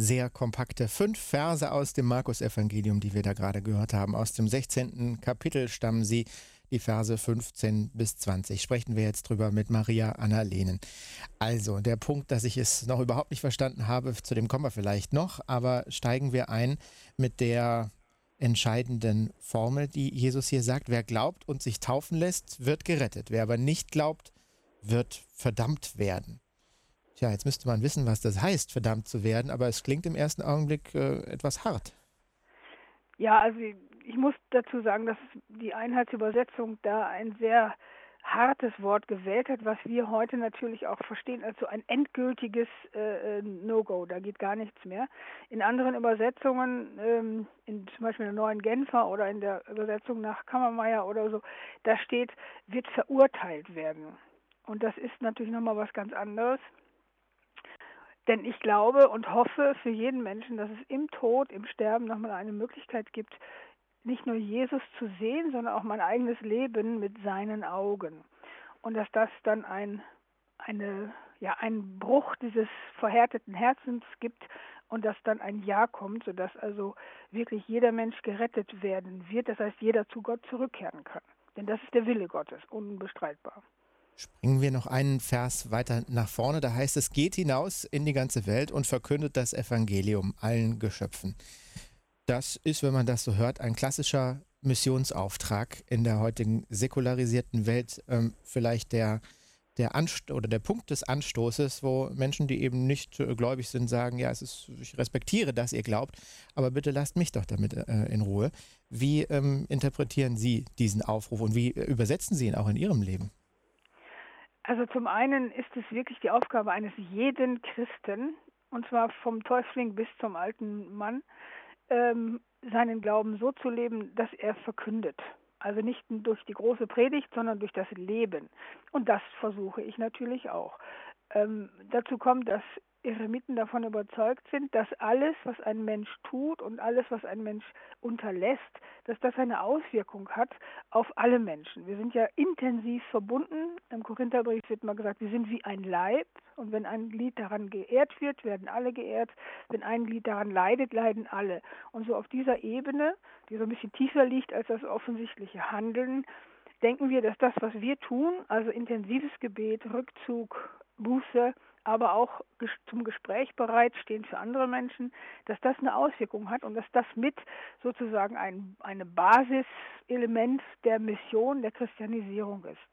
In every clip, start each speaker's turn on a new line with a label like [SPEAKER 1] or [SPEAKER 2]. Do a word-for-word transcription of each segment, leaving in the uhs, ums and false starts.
[SPEAKER 1] sehr kompakte fünf Verse aus dem Markus-Evangelium, die wir da gerade gehört haben. Aus dem sechzehnten Kapitel stammen sie, die Verse fünfzehn bis zwanzig. Sprechen wir jetzt drüber mit Maria Anna Lehnen. Also, der Punkt, dass ich es noch überhaupt nicht verstanden habe, zu dem kommen wir vielleicht noch, aber steigen wir ein mit der entscheidenden Formel, die Jesus hier sagt: Wer glaubt und sich taufen lässt, wird gerettet. Wer aber nicht glaubt, wird verdammt werden. Tja, jetzt müsste man wissen, was das heißt, verdammt zu werden, aber es klingt im ersten Augenblick äh, etwas hart.
[SPEAKER 2] Ja, also ich muss dazu sagen, dass die Einheitsübersetzung da ein sehr hartes Wort gewählt hat, was wir heute natürlich auch verstehen als so ein endgültiges äh, No-Go, da geht gar nichts mehr. In anderen Übersetzungen, ähm, in zum Beispiel in der Neuen Genfer oder in der Übersetzung nach Kammermeier oder so, da steht, wird verurteilt werden. Und das ist natürlich nochmal was ganz anderes. Denn ich glaube und hoffe für jeden Menschen, dass es im Tod, im Sterben nochmal eine Möglichkeit gibt, nicht nur Jesus zu sehen, sondern auch mein eigenes Leben mit seinen Augen. Und dass das dann ein, eine, ja, einen Bruch dieses verhärteten Herzens gibt und dass dann ein Ja kommt, sodass also wirklich jeder Mensch gerettet werden wird. Das heißt, jeder zu Gott zurückkehren kann. Denn das ist der Wille Gottes, unbestreitbar.
[SPEAKER 1] Springen wir noch einen Vers weiter nach vorne. Da heißt es: Geht hinaus in die ganze Welt und verkündet das Evangelium allen Geschöpfen. Das ist, wenn man das so hört, ein klassischer Missionsauftrag in der heutigen säkularisierten Welt. Ähm, vielleicht der, der Anst- oder der Punkt des Anstoßes, wo Menschen, die eben nicht äh, gläubig sind, sagen: Ja, es ist, ich respektiere, dass ihr glaubt, aber bitte lasst mich doch damit äh, in Ruhe. Wie ähm, interpretieren Sie diesen Aufruf und wie äh, übersetzen Sie ihn auch in Ihrem Leben?
[SPEAKER 2] Also zum einen ist es wirklich die Aufgabe eines jeden Christen, und zwar vom Täufling bis zum alten Mann, ähm, seinen Glauben so zu leben, dass er verkündet. Also nicht durch die große Predigt, sondern durch das Leben. Und das versuche ich natürlich auch. Ähm, dazu kommt, dass Eremiten davon überzeugt sind, dass alles, was ein Mensch tut und alles, was ein Mensch unterlässt, dass das eine Auswirkung hat auf alle Menschen. Wir sind ja intensiv verbunden. Im Korintherbrief wird mal gesagt, wir sind wie ein Leib. Und wenn ein Glied daran geehrt wird, werden alle geehrt. Wenn ein Glied daran leidet, leiden alle. Und so auf dieser Ebene, die so ein bisschen tiefer liegt als das offensichtliche Handeln, denken wir, dass das, was wir tun, also intensives Gebet, Rückzug, Buße, aber auch zum Gespräch bereitstehen für andere Menschen, dass das eine Auswirkung hat und dass das mit sozusagen ein eine Basiselement der Mission, der Christianisierung ist.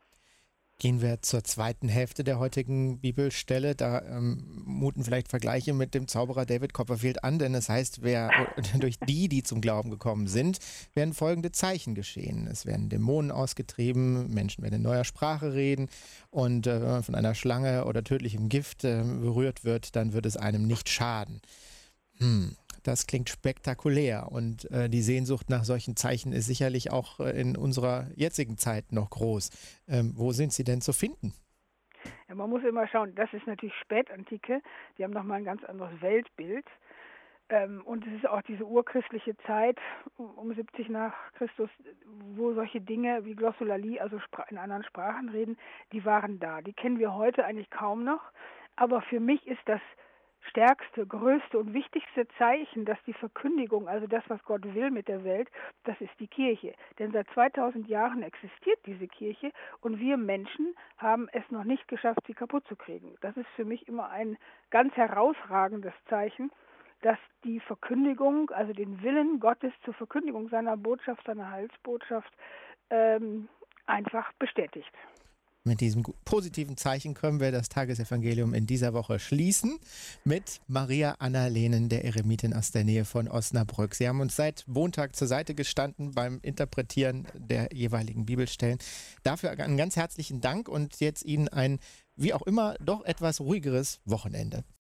[SPEAKER 1] Gehen wir zur zweiten Hälfte der heutigen Bibelstelle. Da ähm, muten vielleicht Vergleiche mit dem Zauberer David Copperfield an, denn es heißt, wer durch die, die zum Glauben gekommen sind, werden folgende Zeichen geschehen. Es werden Dämonen ausgetrieben, Menschen werden in neuer Sprache reden und äh, wenn man von einer Schlange oder tödlichem Gift äh, berührt wird, dann wird es einem nicht schaden. Hm. Das klingt spektakulär und äh, die Sehnsucht nach solchen Zeichen ist sicherlich auch äh, in unserer jetzigen Zeit noch groß. Ähm, wo sind sie denn zu finden?
[SPEAKER 2] Ja, man muss immer schauen, das ist natürlich Spätantike, die haben nochmal ein ganz anderes Weltbild. Ähm, und es ist auch diese urchristliche Zeit um, um siebzig nach Christus, wo solche Dinge wie Glossolalie, also in anderen Sprachen reden, die waren da. Die kennen wir heute eigentlich kaum noch. Aber für mich ist das stärkste, größte und wichtigste Zeichen, dass die Verkündigung, also das, was Gott will mit der Welt, das ist die Kirche. Denn seit zweitausend Jahren existiert diese Kirche und wir Menschen haben es noch nicht geschafft, sie kaputt zu kriegen. Das ist für mich immer ein ganz herausragendes Zeichen, dass die Verkündigung, also den Willen Gottes zur Verkündigung seiner Botschaft, seiner Heilsbotschaft, ähm, einfach bestätigt.
[SPEAKER 1] Mit diesem positiven Zeichen können wir das Tagesevangelium in dieser Woche schließen mit Maria Anna Lehnen, der Eremitin aus der Nähe von Osnabrück. Sie haben uns seit Montag zur Seite gestanden beim Interpretieren der jeweiligen Bibelstellen. Dafür einen ganz herzlichen Dank und jetzt Ihnen ein, wie auch immer, doch etwas ruhigeres Wochenende.